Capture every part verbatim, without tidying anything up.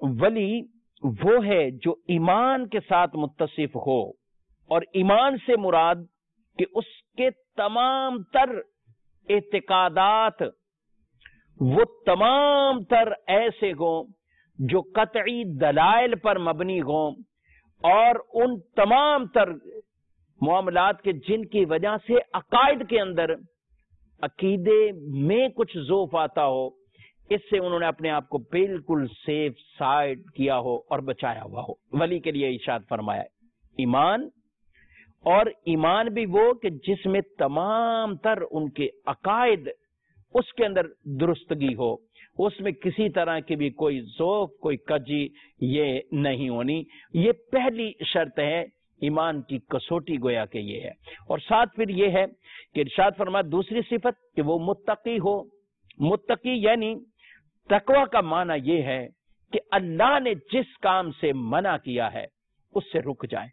ولی وہ ہے جو ایمان کے ساتھ متصف ہو، اور ایمان سے مراد کہ اس کے تمام تر اعتقادات وہ تمام تر ایسے ہوں جو قطعی دلائل پر مبنی ہوں، اور ان تمام تر معاملات کے جن کی وجہ سے عقائد کے اندر عقیدے میں کچھ ذوف آتا ہو، اس سے انہوں نے اپنے آپ کو بالکل سیف سائڈ کیا ہو اور بچایا ہوا ہو۔ ولی کے لیے ارشاد فرمایا ہے ایمان، اور ایمان بھی وہ کہ جس میں تمام تر ان کے عقائد اس کے اندر درستگی ہو، اس میں کسی طرح کی بھی کوئی ذوف، کوئی کجی یہ نہیں ہونی۔ یہ پہلی شرط ہے ایمان کی کسوٹی، گویا کہ یہ ہے۔ اور ساتھ پھر یہ ہے کہ ارشاد فرمایا دوسری صفت کہ وہ متقی ہو۔ متقی یعنی تقوی کا معنی یہ ہے کہ اللہ نے جس کام سے منع کیا ہے اس سے رک جائے،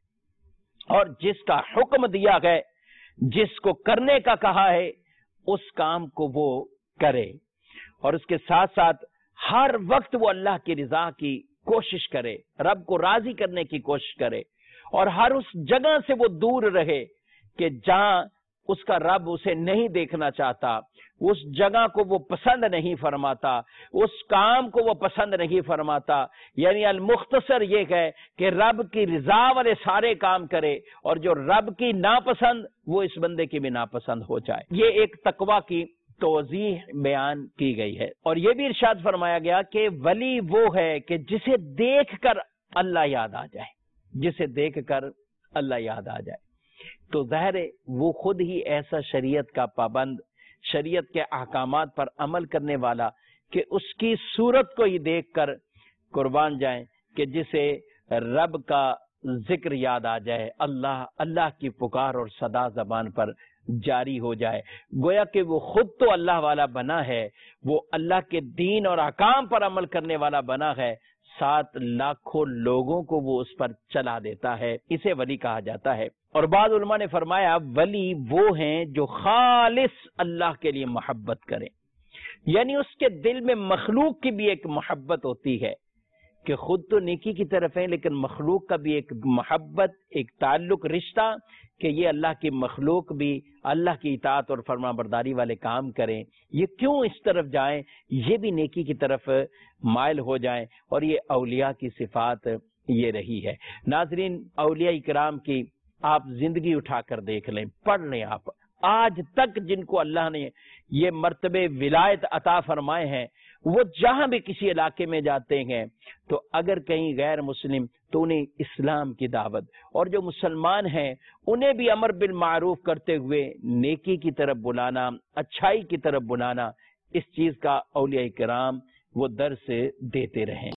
اور جس کا حکم دیا ہے، جس کو کرنے کا کہا ہے، اس کام کو وہ کرے، اور اس کے ساتھ ساتھ ہر وقت وہ اللہ کی رضا کی کوشش کرے، رب کو راضی کرنے کی کوشش کرے، اور ہر اس جگہ سے وہ دور رہے کہ جہاں اس کا رب اسے نہیں دیکھنا چاہتا، اس جگہ کو وہ پسند نہیں فرماتا، اس کام کو وہ پسند نہیں فرماتا۔ یعنی المختصر یہ ہے کہ رب کی رضا والے سارے کام کرے، اور جو رب کی ناپسند وہ اس بندے کی بھی ناپسند ہو جائے۔ یہ ایک تقوی کی توضیح بیان کی گئی ہے۔ اور یہ بھی ارشاد فرمایا گیا کہ ولی وہ ہے کہ جسے دیکھ کر اللہ یاد آ جائے، جسے دیکھ کر اللہ یاد آ جائے۔ تو ظاہر ہے وہ خود ہی ایسا شریعت کا پابند، شریعت کے احکامات پر عمل کرنے والا کہ اس کی صورت کو ہی دیکھ کر قربان جائیں کہ جسے رب کا ذکر یاد آ جائے، اللہ اللہ کی پکار اور صدا زبان پر جاری ہو جائے، گویا کہ وہ خود تو اللہ والا بنا ہے، وہ اللہ کے دین اور احکام پر عمل کرنے والا بنا ہے، سات لاکھوں لوگوں کو وہ اس پر چلا دیتا ہے۔ اسے ولی کہا جاتا ہے۔ اور بعض علماء نے فرمایا ولی وہ ہیں جو خالص اللہ کے لیے محبت کریں، یعنی اس کے دل میں مخلوق کی بھی ایک محبت ہوتی ہے کہ خود تو نیکی کی طرف ہیں، لیکن مخلوق کا بھی ایک محبت، ایک تعلق، رشتہ کہ یہ اللہ کی مخلوق بھی اللہ کی اطاعت اور فرما برداری والے کام کریں، یہ کیوں اس طرف جائیں، یہ بھی نیکی کی طرف مائل ہو جائیں۔ اور یہ اولیاء کی صفات یہ رہی ہے۔ ناظرین، اولیاء کرام کی آپ زندگی اٹھا کر دیکھ لیں، پڑھ لیں، آپ آج تک جن کو اللہ نے یہ مرتبے ولایت عطا فرمائے ہیں، وہ جہاں بھی کسی علاقے میں جاتے ہیں تو اگر کہیں غیر مسلم تو انہیں اسلام کی دعوت، اور جو مسلمان ہیں انہیں بھی امر بالمعروف کرتے ہوئے نیکی کی طرف بلانا، اچھائی کی طرف بلانا، اس چیز کا اولیاء کرام وہ درس دیتے رہیں۔